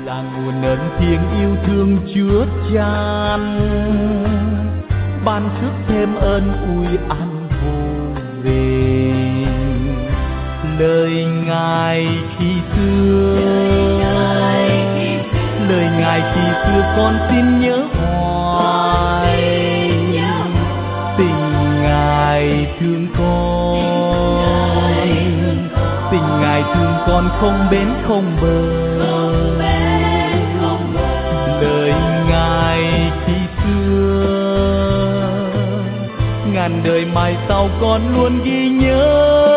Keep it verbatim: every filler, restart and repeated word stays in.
là nguồn ơn thiêng yêu thương chứa chan, ban trước thêm ơn ui an vô về. Lời Ngài khi xưa, lời Ngài khi xưa con xin nhớ hoài, tình Ngài thương con, tình Ngài thương con không bến không bờ. Lời Ngài khi xưa, ngàn đời mai sau con luôn ghi nhớ.